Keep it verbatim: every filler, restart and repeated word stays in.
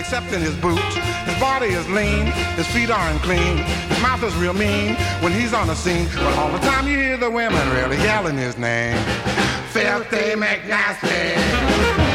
except in his boots. His body is lean, his feet are unclean, his mouth is real mean when he's on the scene. But all the time you hear the women really yelling his name. Filthy McNasty.